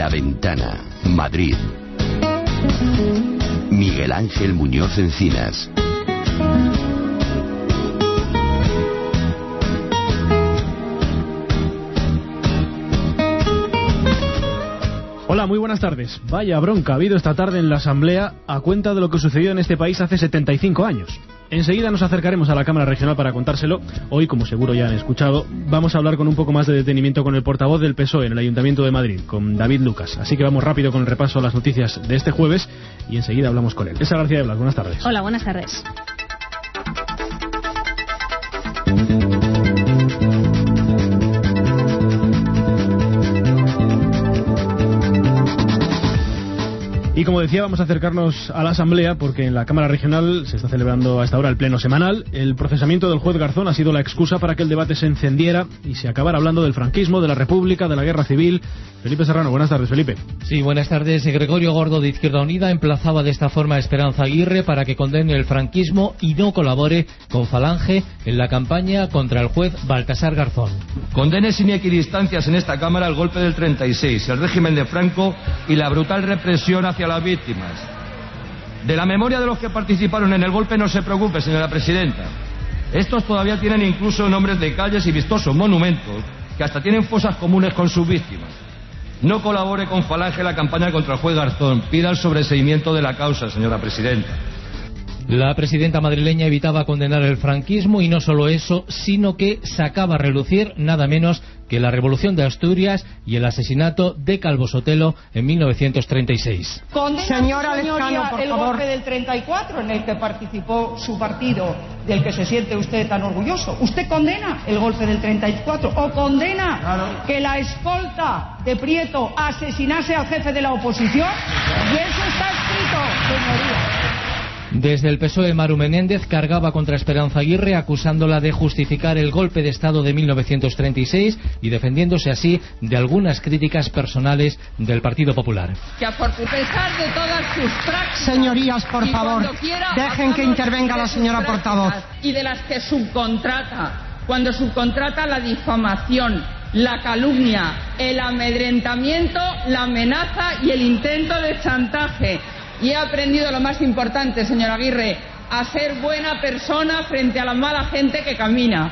La Ventana, Madrid. Miguel Ángel Muñoz Encinas. Hola, muy buenas tardes. Vaya bronca ha habido esta tarde en la Asamblea a cuenta de lo que sucedió en este país hace 75 años. Enseguida nos acercaremos a la Cámara Regional para contárselo. Hoy, como seguro ya han escuchado, vamos a hablar con un poco más de detenimiento con el portavoz del PSOE en el Ayuntamiento de Madrid, con David Lucas. Así que vamos rápido con el repaso a las noticias de este jueves y enseguida hablamos con él. Elsa García de Blas, buenas tardes. Hola, buenas tardes. Y como decía, vamos a acercarnos a la Asamblea porque en la Cámara Regional se está celebrando a esta hora el pleno semanal. El procesamiento del juez Garzón ha sido la excusa para que el debate se encendiera y se acabara hablando del franquismo, de la República, de la Guerra Civil. Felipe Serrano, buenas tardes, Felipe. Sí, buenas tardes. Gregorio Gordo, de Izquierda Unida, emplazaba de esta forma a Esperanza Aguirre para que condene el franquismo y no colabore con Falange en la campaña contra el juez Baltasar Garzón. Condene sin equidistancias en esta Cámara el golpe del 36, el régimen de Franco y la brutal represión hacia las víctimas. De la memoria de los que participaron en el golpe no se preocupe, señora presidenta. Estos todavía tienen incluso nombres de calles y vistosos monumentos que hasta tienen fosas comunes con sus víctimas. No colabore con Falange en la campaña contra el juez Garzón. Pida el sobreseimiento de la causa, señora presidenta. La presidenta madrileña evitaba condenar el franquismo y no solo eso, sino que sacaba a relucir nada menos que la Revolución de Asturias y el asesinato de Calvo Sotelo en 1936. Señora, por el golpe del 34 en el que participó su partido, del que se siente usted tan orgulloso. ¿Usted condena el golpe del 34 o condena que la escolta de Prieto asesinase al jefe de la oposición? Y eso está escrito, señoría. Desde el PSOE, Maru Menéndez cargaba contra Esperanza Aguirre acusándola de justificar el golpe de Estado de 1936 y defendiéndose así de algunas críticas personales del Partido Popular. Que a pesar de todas sus prácticas... Señorías, por favor, dejen que intervenga la señora portavoz. Y de las que subcontrata, cuando subcontrata la difamación, la calumnia, el amedrentamiento, la amenaza y el intento de chantaje. Y he aprendido lo más importante, señora Aguirre, a ser buena persona frente a la mala gente que camina.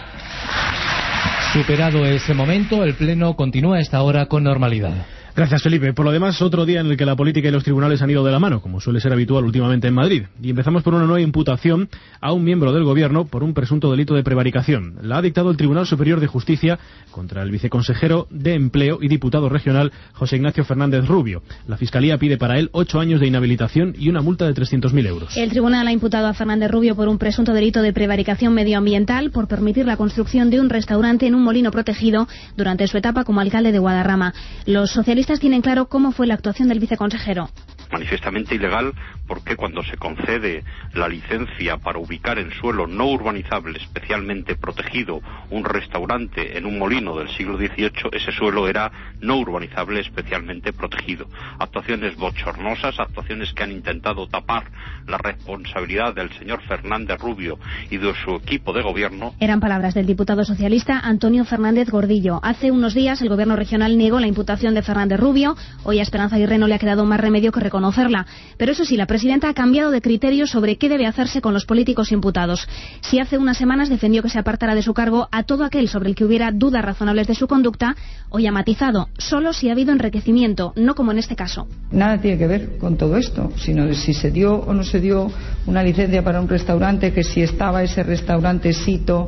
Superado ese momento, el Pleno continúa a esta hora con normalidad. Gracias, Felipe. Por lo demás, otro día en el que la política y los tribunales han ido de la mano, como suele ser habitual últimamente en Madrid. Y empezamos por una nueva imputación a un miembro del Gobierno por un presunto delito de prevaricación. La ha dictado el Tribunal Superior de Justicia contra el viceconsejero de Empleo y diputado regional José Ignacio Fernández Rubio. La Fiscalía pide para él 8 años de inhabilitación y una multa de 300.000 euros. El tribunal ha imputado a Fernández Rubio por un presunto delito de prevaricación medioambiental por permitir la construcción de un restaurante en un molino protegido durante su etapa como alcalde de Guadarrama. Los socialistas tienen claro cómo fue la actuación del viceconsejero. Manifiestamente ilegal porque cuando se concede la licencia para ubicar en suelo no urbanizable especialmente protegido un restaurante en un molino del siglo XVIII, ese suelo era no urbanizable especialmente protegido. Actuaciones bochornosas, actuaciones que han intentado tapar la responsabilidad del señor Fernández Rubio y de su equipo de gobierno. Eran palabras del diputado socialista Antonio Fernández Gordillo. Hace unos días el gobierno regional negó la imputación de Fernández Rubio. Hoy a Esperanza Aguirre no le ha quedado más remedio que reconocerla. Pero eso sí, la presidenta ha cambiado de criterio sobre qué debe hacerse con los políticos imputados. Si hace unas semanas defendió que se apartara de su cargo a todo aquel sobre el que hubiera dudas razonables de su conducta, hoy ha matizado, solo si ha habido enriquecimiento, no como en este caso. Nada tiene que ver con todo esto, sino de si se dio o no se dio una licencia para un restaurante, que si estaba ese restaurantecito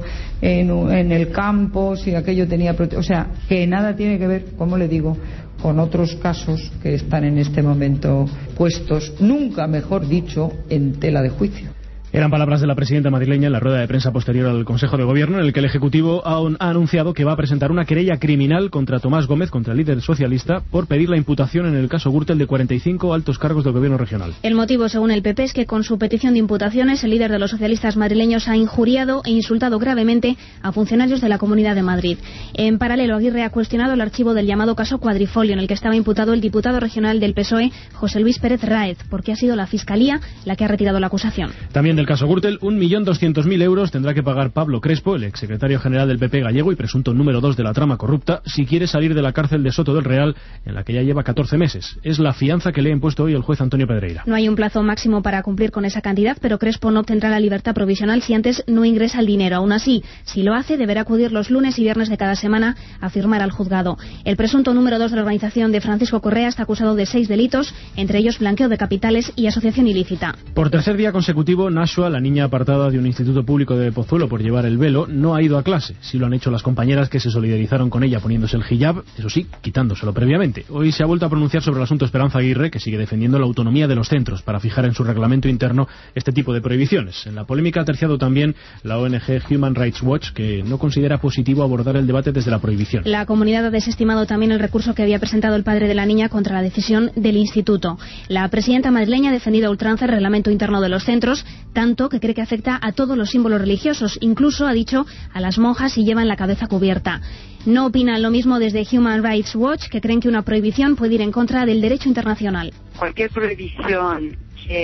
en el campo, si aquello tenía... O sea, que nada tiene que ver, como le digo, con otros casos que están en este momento puestos, nunca mejor dicho, en tela de juicio. Eran palabras de la presidenta madrileña en la rueda de prensa posterior al Consejo de Gobierno, en el que el Ejecutivo ha anunciado que va a presentar una querella criminal contra Tomás Gómez, contra el líder socialista, por pedir la imputación en el caso Gürtel de 45 altos cargos del Gobierno regional. El motivo, según el PP, es que con su petición de imputaciones, el líder de los socialistas madrileños ha injuriado e insultado gravemente a funcionarios de la Comunidad de Madrid. En paralelo, Aguirre ha cuestionado el archivo del llamado caso Cuadrifolio, en el que estaba imputado el diputado regional del PSOE, José Luis Pérez Ráez, porque ha sido la Fiscalía la que ha retirado la acusación. También del el caso Gürtel, 1.200.000 euros tendrá que pagar Pablo Crespo, el exsecretario general del PP gallego y presunto número 2 de la trama corrupta, si quiere salir de la cárcel de Soto del Real, en la que ya lleva 14 meses. Es la fianza que le ha impuesto hoy el juez Antonio Pedreira. No hay un plazo máximo para cumplir con esa cantidad, pero Crespo no obtendrá la libertad provisional si antes no ingresa el dinero. Aún así, si lo hace, deberá acudir los lunes y viernes de cada semana a firmar al juzgado. El presunto número 2 de la organización de Francisco Correa está acusado de 6 delitos, entre ellos blanqueo de capitales y asociación ilícita. Por tercer día consecutivo, Nashua, la niña apartada de un instituto público de Pozuelo por llevar el velo, no ha ido a clase. Sí lo han hecho las compañeras que se solidarizaron con ella poniéndose el hijab, eso sí, quitándoselo previamente. Hoy se ha vuelto a pronunciar sobre el asunto Esperanza Aguirre, que sigue defendiendo la autonomía de los centros para fijar en su reglamento interno este tipo de prohibiciones. En la polémica ha terciado también la ONG Human Rights Watch, que no considera positivo abordar el debate desde la prohibición. La comunidad ha desestimado también el recurso que había presentado el padre de la niña contra la decisión del instituto. La presidenta madrileña ha defendido a ultranza el reglamento interno de los centros, tanto que cree que afecta a todos los símbolos religiosos, incluso, ha dicho, a las monjas si llevan la cabeza cubierta. No opinan lo mismo desde Human Rights Watch, que creen que una prohibición puede ir en contra del derecho internacional. Cualquier prohibición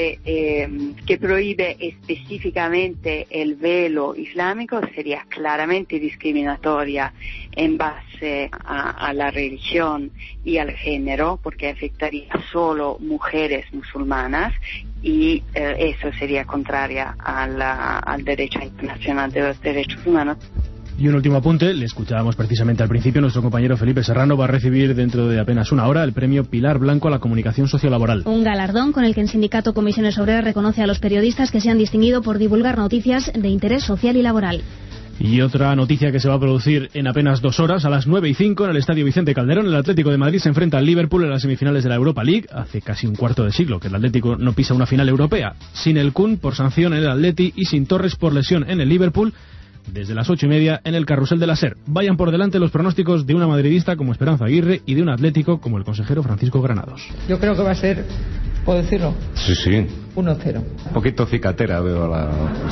que prohíbe específicamente el velo islámico sería claramente discriminatoria en base a la religión y al género, porque afectaría solo mujeres musulmanas y eso sería contraria al derecho internacional de los derechos humanos. Y un último apunte, le escuchábamos precisamente al principio, nuestro compañero Felipe Serrano va a recibir dentro de apenas una hora el premio Pilar Blanco a la comunicación sociolaboral. Un galardón con el que el sindicato Comisiones Obreras reconoce a los periodistas que se han distinguido por divulgar noticias de interés social y laboral. Y otra noticia que se va a producir en apenas 2 horas, a las 9:05 en el Estadio Vicente Calderón, el Atlético de Madrid se enfrenta al Liverpool en las semifinales de la Europa League. Hace casi un cuarto de siglo que el Atlético no pisa una final europea. Sin el Kun por sanción en el Atleti y sin Torres por lesión en el Liverpool, desde las 8:30 en el Carrusel de la SER. Vayan por delante los pronósticos de una madridista como Esperanza Aguirre y de un atlético como el consejero Francisco Granados. Yo creo que va a ser, ¿puedo decirlo? Sí, sí. 1-0. Un poquito cicatera veo la...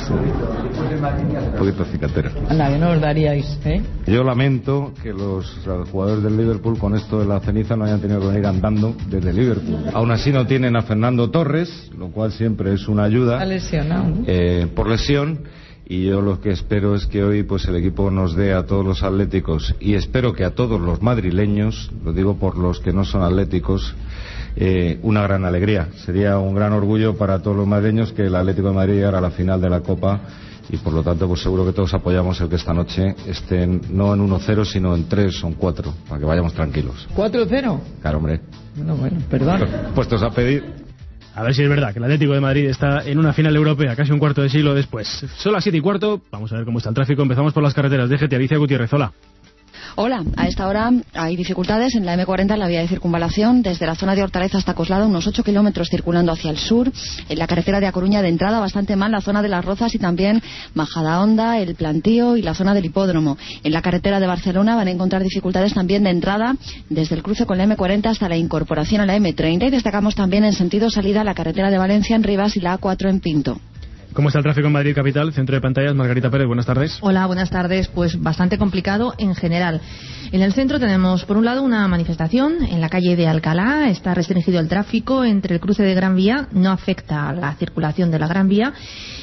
Un poquito cicatera. A nadie no os daríais, ¿eh? Yo lamento que los jugadores del Liverpool con esto de la ceniza no hayan tenido que venir andando desde Liverpool. Aún así no tienen a Fernando Torres, lo cual siempre es una ayuda. Está lesionado, ¿no? Por lesión. Y yo lo que espero es que hoy pues el equipo nos dé a todos los atléticos, y espero que a todos los madrileños, lo digo por los que no son atléticos, una gran alegría. Sería un gran orgullo para todos los madrileños que el Atlético de Madrid llegara a la final de la Copa, y por lo tanto pues seguro que todos apoyamos el que esta noche estén no en 1-0 sino en 3 o en 4, para que vayamos tranquilos. ¿4-0? Claro, hombre. Bueno, perdón. Puestos a pedir. A ver si es verdad que el Atlético de Madrid está en una final europea casi un cuarto de siglo después. Son las 7:15, vamos a ver cómo está el tráfico. Empezamos por las carreteras. DGT, Alicia Gutiérrez, hola. Hola, a esta hora hay dificultades en la M40, en la vía de circunvalación, desde la zona de Hortaleza hasta Coslada, unos 8 kilómetros circulando hacia el sur. En la carretera de A Coruña de entrada, bastante mal, la zona de Las Rozas y también Majadahonda, El Plantío y la zona del Hipódromo. En la carretera de Barcelona van a encontrar dificultades también de entrada, desde el cruce con la M40 hasta la incorporación a la M30. Y destacamos también en sentido salida la carretera de Valencia en Rivas y la A4 en Pinto. ¿Cómo está el tráfico en Madrid capital? Centro de pantallas, Margarita Pérez, buenas tardes. Hola, buenas tardes. Pues bastante complicado en general. En el centro tenemos, por un lado, una manifestación en la calle de Alcalá. Está restringido el tráfico entre el cruce de Gran Vía, no afecta a la circulación de la Gran Vía,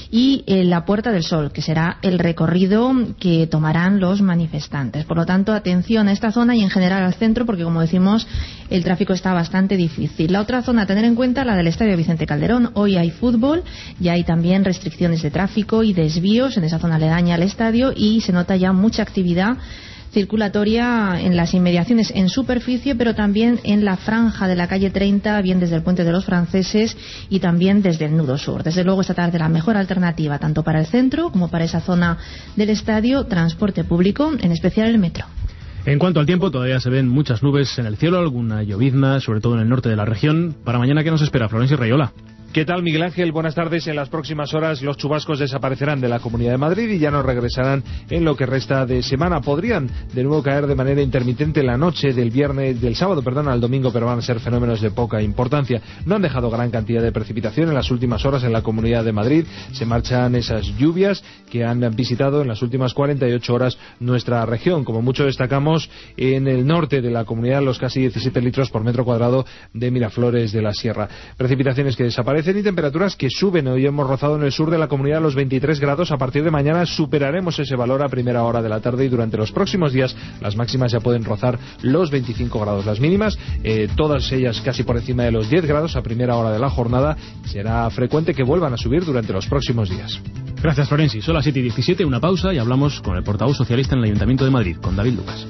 y la Puerta del Sol, que será el recorrido que tomarán los manifestantes. Por lo tanto, atención a esta zona y en general al centro, porque como decimos, el tráfico está bastante difícil. La otra zona a tener en cuenta, la del Estadio Vicente Calderón. Hoy hay fútbol y hay también restricciones de tráfico y desvíos en esa zona aledaña al estadio, y se nota ya mucha actividad circulatoria en las inmediaciones en superficie, pero también en la franja de la calle 30, bien desde el Puente de los Franceses y también desde el nudo sur. Desde luego esta tarde la mejor alternativa tanto para el centro como para esa zona del estadio, transporte público, en especial el metro. En cuanto al tiempo, todavía se ven muchas nubes en el cielo, alguna llovizna, sobre todo en el norte de la región. Para mañana, ¿qué nos espera? Florencio Rayola. ¿Qué tal, Miguel Ángel? Buenas tardes. En las próximas horas los chubascos desaparecerán de la Comunidad de Madrid y ya no regresarán en lo que resta de semana. Podrían de nuevo caer de manera intermitente la noche del sábado al domingo, pero van a ser fenómenos de poca importancia. No han dejado gran cantidad de precipitación en las últimas horas en la Comunidad de Madrid. Se marchan esas lluvias que han visitado en las últimas 48 horas nuestra región. Como mucho destacamos en el norte de la comunidad los casi 17 litros por metro cuadrado de Miraflores de la Sierra. Precipitaciones que desaparecen aparecen y temperaturas que suben. Hoy hemos rozado en el sur de la comunidad los 23 grados. A partir de mañana superaremos ese valor a primera hora de la tarde y durante los próximos días las máximas ya pueden rozar los 25 grados. Las mínimas, todas ellas casi por encima de los 10 grados a primera hora de la jornada. Será frecuente que vuelvan a subir durante los próximos días. Gracias, Florenci. Son las 7:17, una pausa y hablamos con el portavoz socialista en el Ayuntamiento de Madrid, con David Lucas.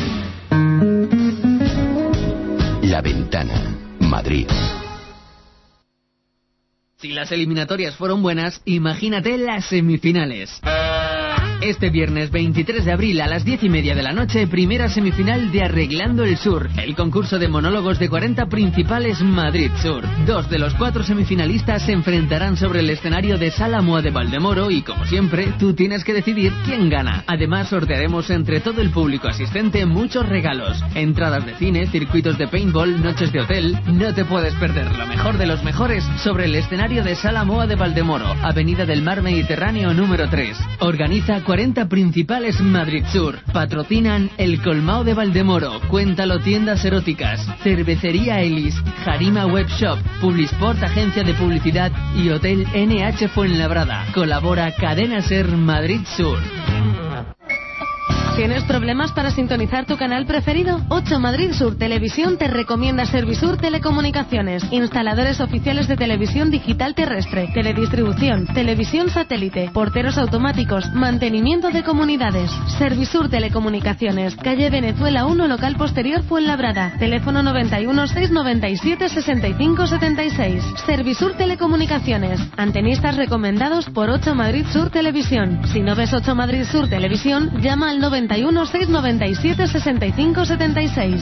La Ventana, Madrid. Si las eliminatorias fueron buenas, imagínate las semifinales. Este viernes 23 de abril a las 10:30 de la noche, primera semifinal de Arreglando el Sur, el concurso de monólogos de 40 principales Madrid Sur. 2 de los 4 semifinalistas se enfrentarán sobre el escenario de Sala Moa de Valdemoro y, como siempre, tú tienes que decidir quién gana. Además, sortearemos entre todo el público asistente muchos regalos: entradas de cine, circuitos de paintball, noches de hotel. No te puedes perder lo mejor de los mejores sobre el escenario de Sala Moa de Valdemoro, Avenida del Mar Mediterráneo número 3. Organiza 40 principales Madrid Sur. Patrocinan El Colmao de Valdemoro, Cuéntalo Tiendas Eróticas, Cervecería Elis, Jarima Web Shop, Publisport Agencia de Publicidad y Hotel NH Fuenlabrada. Colabora Cadena Ser Madrid Sur. ¿Tienes problemas para sintonizar tu canal preferido? 8 Madrid Sur Televisión te recomienda Servisur Telecomunicaciones, instaladores oficiales de televisión digital terrestre, teledistribución, televisión satélite, porteros automáticos, mantenimiento de comunidades. Servisur Telecomunicaciones, calle Venezuela 1, local posterior Fuenlabrada, teléfono 91 697 65 76. Servisur Telecomunicaciones, antenistas recomendados por 8 Madrid Sur Televisión. Si no ves 8 Madrid Sur Televisión, llama al 91 697 65 76.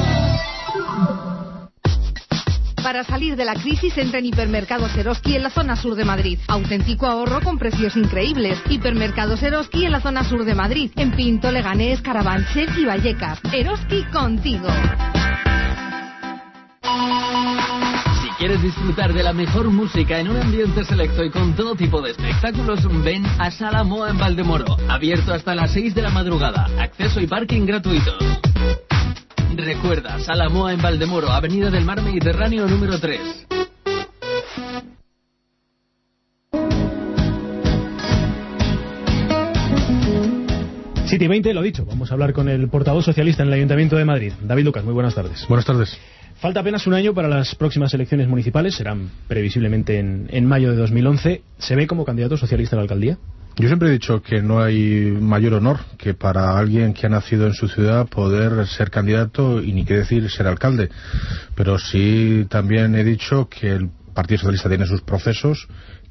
Para salir de la crisis, entra en Hipermercados Eroski en la zona sur de Madrid. Auténtico ahorro con precios increíbles. Hipermercados Eroski en la zona sur de Madrid, en Pinto, Leganés, Carabanchel y Vallecas. Eroski contigo. Si quieres disfrutar de la mejor música en un ambiente selecto y con todo tipo de espectáculos, ven a Sala Moa en Valdemoro. Abierto hasta las 6 de la madrugada. Acceso y parking gratuitos. Recuerda, Sala Moa en Valdemoro, Avenida del Mar Mediterráneo número 3. Siete y 20, lo dicho, vamos a hablar con el portavoz socialista en el Ayuntamiento de Madrid, David Lucas. Muy buenas tardes. Buenas tardes. Falta apenas un año para las próximas elecciones municipales, serán previsiblemente en mayo de 2011. ¿Se ve como candidato socialista a la alcaldía? Yo siempre he dicho que no hay mayor honor que para alguien que ha nacido en su ciudad poder ser candidato y ni qué decir ser alcalde. Pero sí también he dicho que el Partido Socialista tiene sus procesos,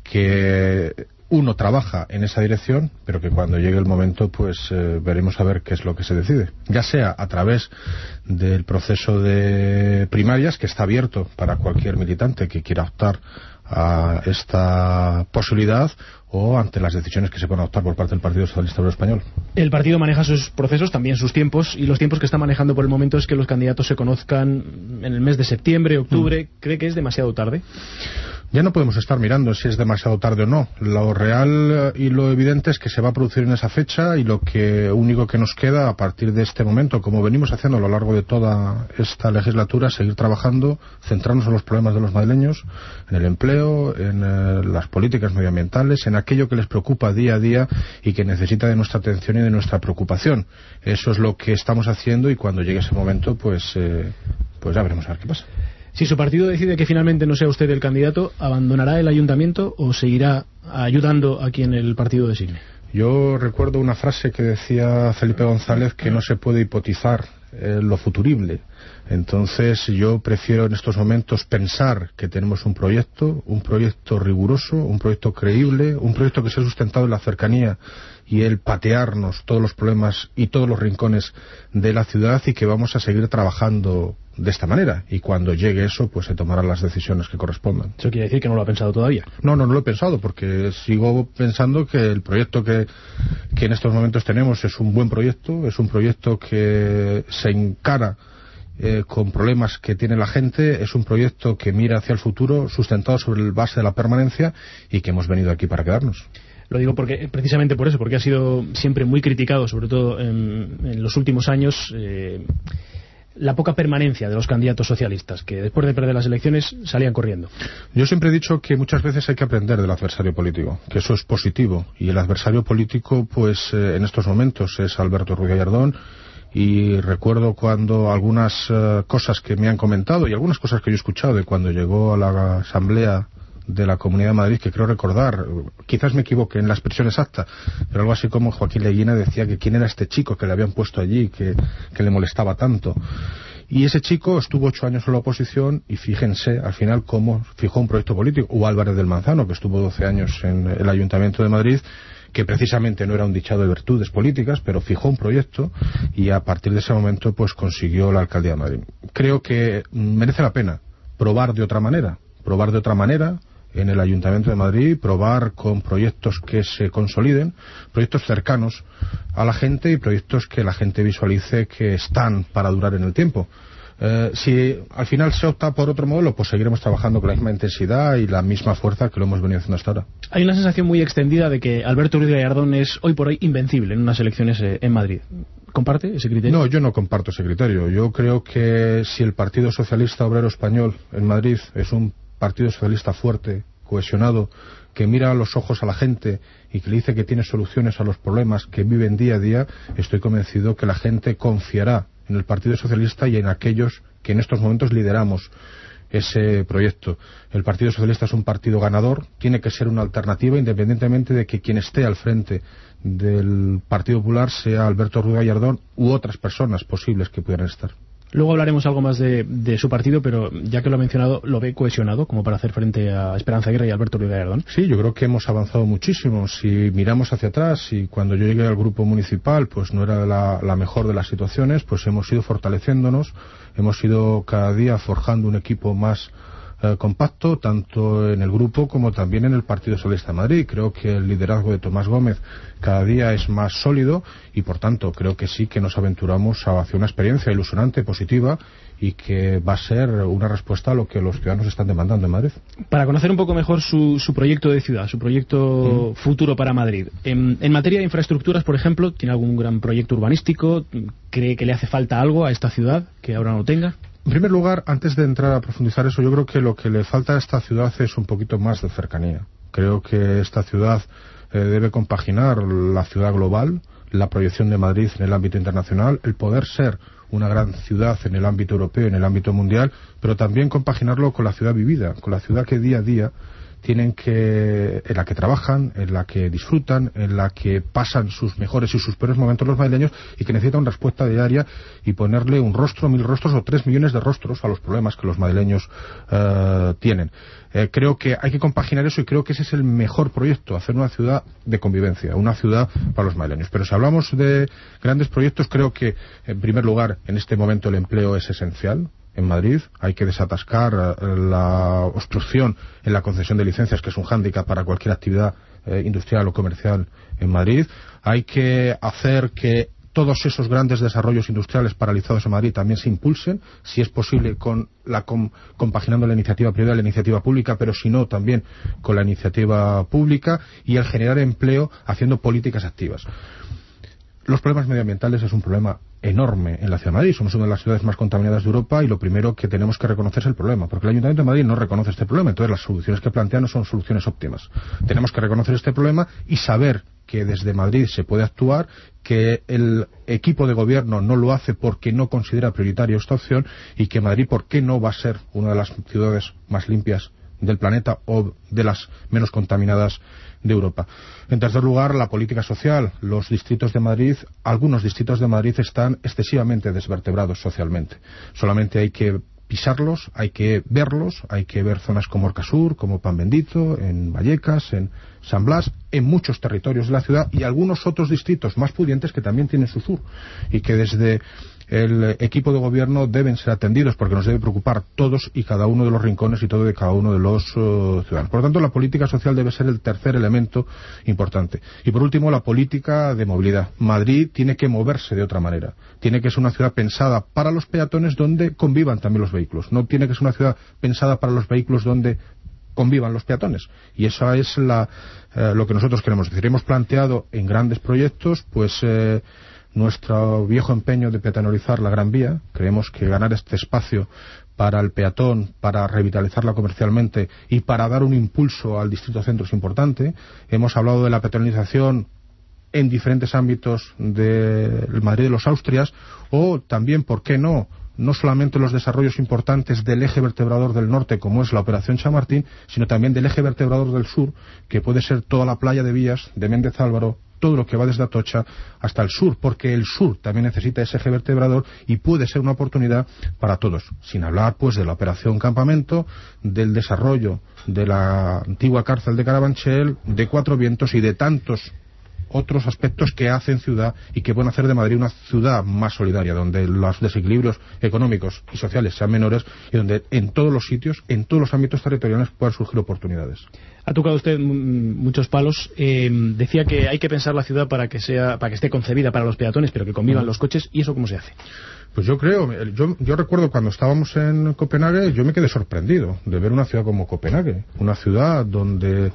que uno trabaja en esa dirección, pero que cuando llegue el momento pues veremos a ver qué es lo que se decide, ya sea a través del proceso de primarias, que está abierto para cualquier militante que quiera optar a esta posibilidad, o ante las decisiones que se puedan adoptar por parte del Partido Socialista Obrero Español. El partido maneja sus procesos, también sus tiempos, y los tiempos que está manejando por el momento es que los candidatos se conozcan en el mes de septiembre, octubre. ¿Cree que es demasiado tarde? Ya no podemos estar mirando si es demasiado tarde o no. Lo real y lo evidente es que se va a producir en esa fecha, y lo único que nos queda a partir de este momento, como venimos haciendo a lo largo de toda esta legislatura, seguir trabajando, centrarnos en los problemas de los madrileños, en el empleo, en las políticas medioambientales, en aquello que les preocupa día a día y que necesita de nuestra atención y de nuestra preocupación. Eso es lo que estamos haciendo, y cuando llegue ese momento pues ya veremos a ver qué pasa. Si su partido decide que finalmente no sea usted el candidato, ¿abandonará el ayuntamiento o seguirá ayudando a quien el partido designe? Yo recuerdo una frase que decía Felipe González, que no se puede hipotizar lo futurible. Entonces yo prefiero en estos momentos pensar que tenemos un proyecto riguroso, un proyecto creíble, un proyecto que se ha sustentado en la cercanía y el patearnos todos los problemas y todos los rincones de la ciudad, y que vamos a seguir trabajando de esta manera, y cuando llegue eso pues se tomarán las decisiones que correspondan. ¿Eso quiere decir que no lo ha pensado todavía? No lo he pensado, porque sigo pensando que el proyecto que en estos momentos tenemos es un buen proyecto, es un proyecto que se encara con problemas que tiene la gente, es un proyecto que mira hacia el futuro, sustentado sobre el base de la permanencia, y que hemos venido aquí para quedarnos. Lo digo precisamente por eso, porque ha sido siempre muy criticado, sobre todo en los últimos años, la poca permanencia de los candidatos socialistas, que después de perder las elecciones salían corriendo. Yo siempre he dicho que muchas veces hay que aprender del adversario político, que eso es positivo, y el adversario político pues en estos momentos es Alberto Ruiz Gallardón. Y recuerdo cuando algunas cosas que me han comentado y algunas cosas que yo he escuchado de cuando llegó a la Asamblea de la Comunidad de Madrid, que creo recordar, quizás me equivoque en la expresión exacta, pero algo así como Joaquín Leguina decía que quién era este chico que le habían puesto allí, que le molestaba tanto. Y ese chico estuvo 8 años en la oposición y fíjense al final cómo fijó un proyecto político. O Álvarez del Manzano, que estuvo 12 años en el Ayuntamiento de Madrid, que precisamente no era un dichado de virtudes políticas, pero fijó un proyecto y a partir de ese momento pues consiguió la alcaldía de Madrid. Creo que merece la pena probar de otra manera en el Ayuntamiento de Madrid, probar con proyectos que se consoliden, proyectos cercanos a la gente y proyectos que la gente visualice que están para durar en el tiempo. Si al final se opta por otro modelo, pues seguiremos trabajando con la misma intensidad y la misma fuerza que lo hemos venido haciendo hasta ahora. Hay una sensación muy extendida de que Alberto Ruiz Gallardón es hoy por hoy invencible en unas elecciones en Madrid. ¿Comparte ese criterio? No, yo no comparto ese criterio. Yo creo que si el Partido Socialista Obrero Español en Madrid es un partido socialista fuerte, cohesionado, que mira a los ojos a la gente y que le dice que tiene soluciones a los problemas que viven día a día, estoy convencido que la gente confiará en el Partido Socialista y en aquellos que en estos momentos lideramos ese proyecto. El Partido Socialista es un partido ganador, tiene que ser una alternativa independientemente de que quien esté al frente del Partido Popular sea Alberto Ruiz Gallardón u otras personas posibles que pudieran estar. Luego hablaremos algo más de su partido, pero ya que lo ha mencionado, ¿lo ve cohesionado como para hacer frente a Esperanza Aguirre y Alberto Ruiz Gallardón? Sí, yo creo que hemos avanzado muchísimo. Si miramos hacia atrás y cuando yo llegué al grupo municipal pues no era la mejor de las situaciones, pues hemos ido fortaleciéndonos, hemos ido cada día forjando un equipo más compacto, tanto en el grupo como también en el Partido Socialista de Madrid. Creo que el liderazgo de Tomás Gómez cada día es más sólido y por tanto creo que sí que nos aventuramos hacia una experiencia ilusionante, positiva y que va a ser una respuesta a lo que los ciudadanos están demandando en Madrid. Para conocer un poco mejor su proyecto de ciudad, su proyecto futuro para Madrid, en materia de infraestructuras, por ejemplo, ¿tiene algún gran proyecto urbanístico? ¿Cree que le hace falta algo a esta ciudad que ahora no tenga? En primer lugar, antes de entrar a profundizar eso, yo creo que lo que le falta a esta ciudad es un poquito más de cercanía. Creo que esta ciudad debe compaginar la ciudad global, la proyección de Madrid en el ámbito internacional, el poder ser una gran ciudad en el ámbito europeo, en el ámbito mundial, pero también compaginarlo con la ciudad vivida, con la ciudad que día a día en la que trabajan, en la que disfrutan, en la que pasan sus mejores y sus peores momentos los madrileños y que necesitan una respuesta diaria y ponerle un rostro, 1000 rostros o 3 millones de rostros a los problemas que los madrileños tienen. Creo que hay que compaginar eso y creo que ese es el mejor proyecto, hacer una ciudad de convivencia, una ciudad para los madrileños. Pero si hablamos de grandes proyectos, creo que en primer lugar en este momento el empleo es esencial. En Madrid hay que desatascar la obstrucción en la concesión de licencias, que es un hándicap para cualquier actividad industrial o comercial en Madrid. Hay que hacer que todos esos grandes desarrollos industriales paralizados en Madrid también se impulsen, si es posible compaginando la iniciativa privada y la iniciativa pública, pero si no también con la iniciativa pública, y el generar empleo haciendo políticas activas. Los problemas medioambientales es un problema enorme en la ciudad de Madrid. Somos una de las ciudades más contaminadas de Europa y lo primero que tenemos que reconocer es el problema, porque el Ayuntamiento de Madrid no reconoce este problema. Entonces las soluciones que plantean no son soluciones óptimas. Tenemos que reconocer este problema y saber que desde Madrid se puede actuar, que el equipo de gobierno no lo hace porque no considera prioritaria esta opción y que Madrid, ¿por qué no va a ser una de las ciudades más limpias del planeta o de las menos contaminadas de Europa? En tercer lugar, la política social. Los distritos de Madrid, algunos distritos de Madrid están excesivamente desvertebrados socialmente. Solamente hay que pisarlos, hay que verlos, hay que ver zonas como Orcasur, como Pan Bendito, en Vallecas, en San Blas, en muchos territorios de la ciudad y algunos otros distritos más pudientes que también tienen su sur y que desde el equipo de gobierno deben ser atendidos porque nos debe preocupar todos y cada uno de los rincones y todo de cada uno de los ciudadanos. Por lo tanto, la política social debe ser el tercer elemento importante. Y por último, la política de movilidad. Madrid tiene que moverse de otra manera. Tiene que ser una ciudad pensada para los peatones donde convivan también los vehículos. No tiene que ser una ciudad pensada para los vehículos donde convivan los peatones. Y eso es lo que nosotros queremos decir. Hemos planteado en grandes proyectos, pues nuestro viejo empeño de peatonalizar la Gran Vía. Creemos que ganar este espacio para el peatón, para revitalizarla comercialmente y para dar un impulso al distrito centro es importante. Hemos hablado de la peatonalización en diferentes ámbitos del Madrid de los Austrias, o también, ¿por qué no solamente los desarrollos importantes del eje vertebrador del norte, como es la Operación Chamartín, sino también del eje vertebrador del sur, que puede ser toda la playa de Vías, de Méndez Álvaro, todo lo que va desde Atocha hasta el sur, porque el sur también necesita ese eje vertebrador y puede ser una oportunidad para todos, sin hablar pues de la Operación Campamento, del desarrollo de la antigua cárcel de Carabanchel, de Cuatro Vientos y de tantos otros aspectos que hacen ciudad y que pueden hacer de Madrid una ciudad más solidaria, donde los desequilibrios económicos y sociales sean menores y donde en todos los sitios, en todos los ámbitos territoriales puedan surgir oportunidades. Ha tocado usted muchos palos. Decía que hay que pensar la ciudad para que esté concebida para los peatones, pero que convivan los coches. ¿Y eso cómo se hace? Pues yo creo, yo recuerdo cuando estábamos en Copenhague, yo me quedé sorprendido de ver una ciudad como Copenhague, una ciudad donde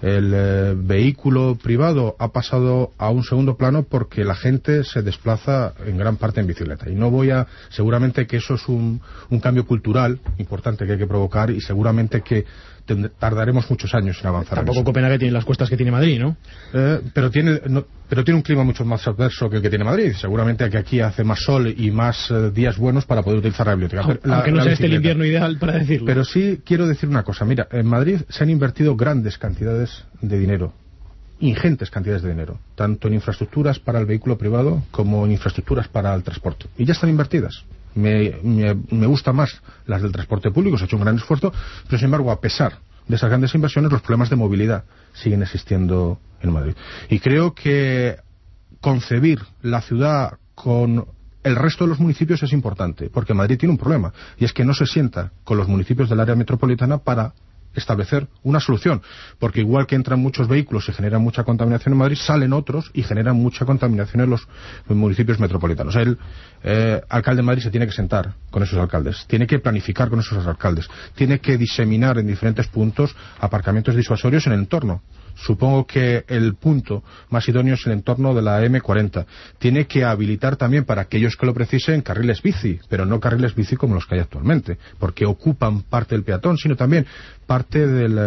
el vehículo privado ha pasado a un segundo plano porque la gente se desplaza en gran parte en bicicleta. Y seguramente que eso es un cambio cultural importante que hay que provocar y seguramente que tardaremos muchos años en avanzar. Tampoco Copenhague tiene las cuestas que tiene Madrid, ¿no? Pero tiene un clima mucho más adverso que el que tiene Madrid. Seguramente que aquí hace más sol y más días buenos para poder utilizar la biblioteca. Aunque no sea este el invierno ideal para decirlo. Pero sí quiero decir una cosa. Mira, en Madrid se han invertido grandes cantidades de dinero, ingentes cantidades de dinero, tanto en infraestructuras para el vehículo privado como en infraestructuras para el transporte. Y ya están invertidas. Me gustan más las del transporte público, se ha hecho un gran esfuerzo, pero sin embargo, a pesar de esas grandes inversiones, los problemas de movilidad siguen existiendo en Madrid. Y creo que concebir la ciudad con el resto de los municipios es importante, porque Madrid tiene un problema, y es que no se sienta con los municipios del área metropolitana para establecer una solución, porque igual que entran muchos vehículos y generan mucha contaminación en Madrid, salen otros y generan mucha contaminación en los municipios metropolitanos. El alcalde de Madrid se tiene que sentar con esos alcaldes, tiene que planificar con esos alcaldes, tiene que diseminar en diferentes puntos aparcamientos disuasorios en el entorno. Supongo que el punto más idóneo es el entorno de la M40. Tiene que habilitar también para aquellos que lo precisen carriles bici, pero no carriles bici como los que hay actualmente, porque ocupan parte del peatón, sino también parte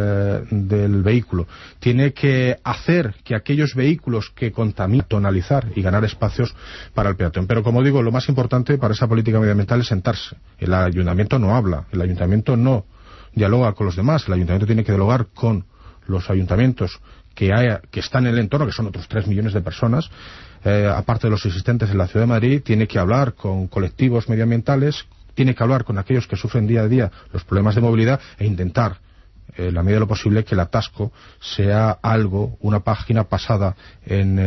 del vehículo. Tiene que hacer que aquellos vehículos que contaminan, tonalizar y ganar espacios para el peatón. Pero como digo, lo más importante para esa política medioambiental es sentarse. El ayuntamiento no habla, el ayuntamiento no dialoga con los demás, el ayuntamiento tiene que dialogar con los ayuntamientos que están en el entorno, que son otros 3 millones de personas, aparte de los existentes en la Ciudad de Madrid, tiene que hablar con colectivos medioambientales, tiene que hablar con aquellos que sufren día a día los problemas de movilidad e intentar, en la medida de lo posible, que el atasco sea una página pasada en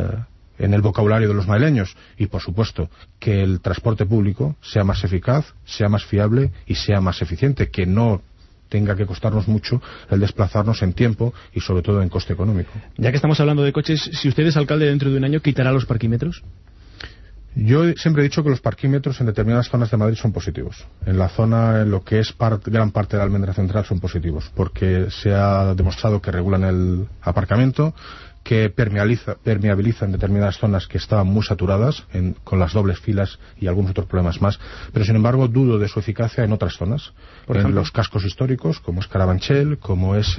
el vocabulario de los madrileños y, por supuesto, que el transporte público sea más eficaz, sea más fiable y sea más eficiente, que no tenga que costarnos mucho el desplazarnos en tiempo y sobre todo en coste económico. Ya que estamos hablando de coches, si usted es alcalde dentro de un año, ¿quitará los parquímetros? Yo siempre he dicho que los parquímetros en determinadas zonas de Madrid son positivos. En la zona, en lo que es gran parte de la Almendra Central, son positivos, porque se ha demostrado que regulan el aparcamiento, que permeabilizan determinadas zonas que estaban muy saturadas con las dobles filas y algunos otros problemas más, pero sin embargo dudo de su eficacia en otras zonas, en los cascos históricos como es Carabanchel, como es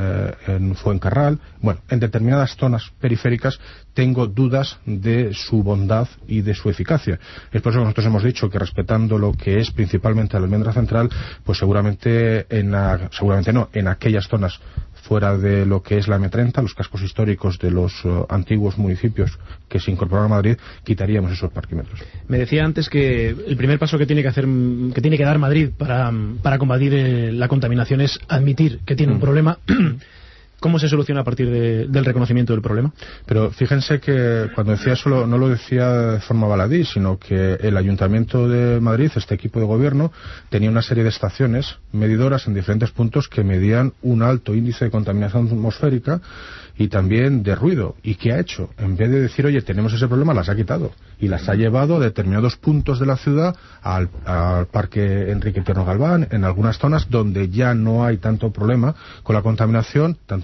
en Fuencarral. Bueno, en determinadas zonas periféricas tengo dudas de su bondad y de su eficacia. Es por eso que nosotros hemos dicho que respetando lo que es principalmente la Almendra Central, pues seguramente en aquellas zonas fuera de lo que es la M30, los cascos históricos de los antiguos municipios que se incorporaron a Madrid, quitaríamos esos parquímetros. Me decía antes que el primer paso que tiene que dar Madrid para combatir la contaminación es admitir que tiene un problema. ¿Cómo se soluciona a partir del reconocimiento del problema? Pero fíjense que cuando decía eso no lo decía de forma baladí, sino que el Ayuntamiento de Madrid, este equipo de gobierno, tenía una serie de estaciones medidoras en diferentes puntos que medían un alto índice de contaminación atmosférica y también de ruido. ¿Y qué ha hecho? En vez de decir, oye, tenemos ese problema, las ha quitado. Y las ha llevado a determinados puntos de la ciudad, al Parque Enrique Tierno Galván, en algunas zonas donde ya no hay tanto problema con la contaminación, tanto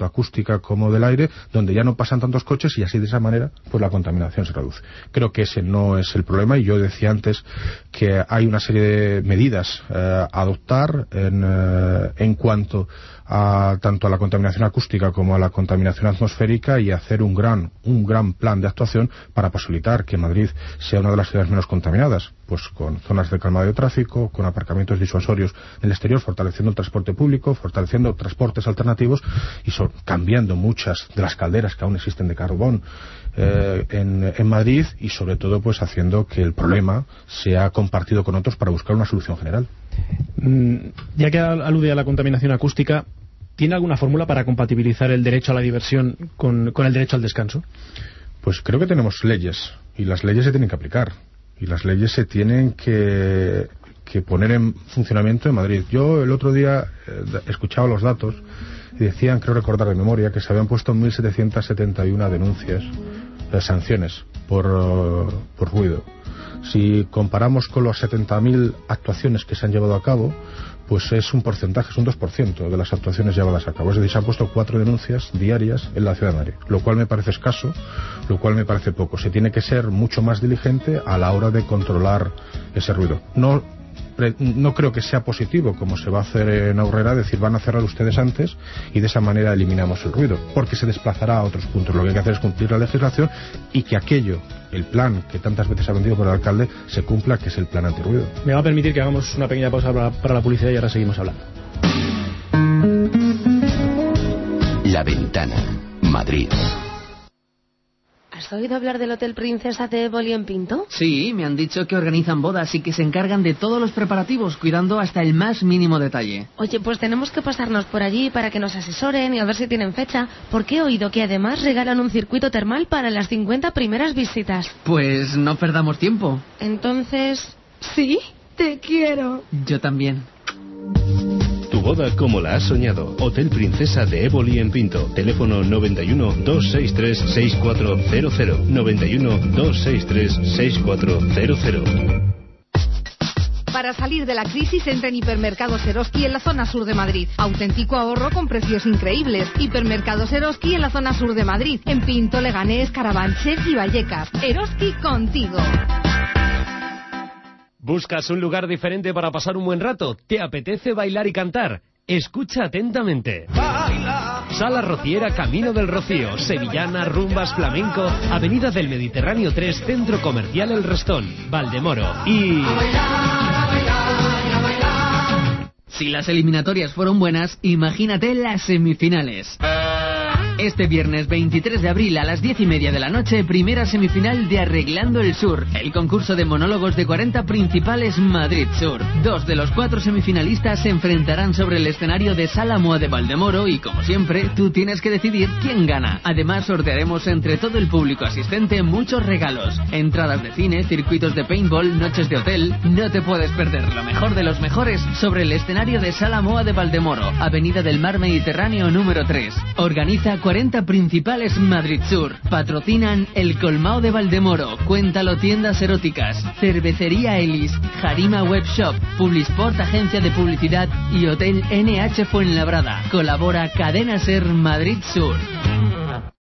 tanto acústica como del aire, donde ya no pasan tantos coches y así de esa manera pues la contaminación se reduce. Creo que ese no es el problema, y yo decía antes que hay una serie de medidas a adoptar en cuanto a tanto a la contaminación acústica como a la contaminación atmosférica, y hacer un gran plan de actuación para posibilitar que Madrid sea una de las ciudades menos contaminadas, pues con zonas de calmado de tráfico, con aparcamientos disuasorios en el exterior, fortaleciendo el transporte público, fortaleciendo transportes alternativos y cambiando muchas de las calderas que aún existen de carbón en Madrid, y sobre todo pues haciendo que el problema sea compartido con otros para buscar una solución general. Ya que alude a la contaminación acústica, ¿tiene alguna fórmula para compatibilizar el derecho a la diversión con el derecho al descanso? Pues creo que tenemos leyes, y las leyes se tienen que aplicar, y las leyes se tienen que poner en funcionamiento en Madrid. Yo el otro día escuchaba los datos y decían, creo recordar de memoria, que se habían puesto 1.771 denuncias, sanciones por ruido. Si comparamos con las 70.000 actuaciones que se han llevado a cabo, pues es un porcentaje, es un 2% de las actuaciones llevadas a cabo. Es decir, se han puesto 4 denuncias diarias en la ciudad de Madrid, lo cual me parece escaso, lo cual me parece poco. Se tiene que ser mucho más diligente a la hora de controlar ese ruido. No creo que sea positivo, como se va a hacer en Aurrera, decir van a cerrar ustedes antes y de esa manera eliminamos el ruido, porque se desplazará a otros puntos. Lo que hay que hacer es cumplir la legislación y que el plan que tantas veces ha vendido por el alcalde, se cumpla, que es el plan antirruido. Me va a permitir que hagamos una pequeña pausa para la publicidad y ahora seguimos hablando. La Ventana, Madrid. ¿Has oído hablar del Hotel Princesa de Éboli en Pinto? Sí, me han dicho que organizan bodas y que se encargan de todos los preparativos, cuidando hasta el más mínimo detalle. Oye, pues tenemos que pasarnos por allí para que nos asesoren y a ver si tienen fecha, porque he oído que además regalan un circuito termal para las 50 primeras visitas. Pues no perdamos tiempo. Entonces, ¿sí? Te quiero. Yo también. Tu boda como la has soñado. Hotel Princesa de Éboli en Pinto. Teléfono 91 263 6400. 91 263 6400. Para salir de la crisis, entra en Hipermercados Eroski en la zona sur de Madrid. Auténtico ahorro con precios increíbles. Hipermercados Eroski en la zona sur de Madrid. En Pinto, Leganés, Carabanchel y Vallecas. Eroski contigo. ¿Buscas un lugar diferente para pasar un buen rato? ¿Te apetece bailar y cantar? Escucha atentamente. Sala Rociera Camino del Rocío, sevillana, rumbas, flamenco, Avenida del Mediterráneo 3, Centro Comercial El Restón, Valdemoro y... Si las eliminatorias fueron buenas, imagínate las semifinales. Este viernes 23 de abril a las 10:30 de la noche, primera semifinal de Arreglando el Sur, el concurso de monólogos de 40 principales Madrid Sur. 2 de los 4 semifinalistas se enfrentarán sobre el escenario de Sala Moa de Valdemoro y, como siempre, tú tienes que decidir quién gana. Además, sortearemos entre todo el público asistente muchos regalos: entradas de cine, circuitos de paintball, noches de hotel. No te puedes perder lo mejor de los mejores sobre el escenario de Sala Moa de Valdemoro, Avenida del Mar Mediterráneo número 3. Organiza 40 principales Madrid Sur. Patrocinan El Colmao de Valdemoro, Cuéntalo Tiendas Eróticas, Cervecería Elis, Jarima Web Shop, Publisport Agencia de Publicidad y Hotel NH Fuenlabrada. Colabora Cadena Ser Madrid Sur.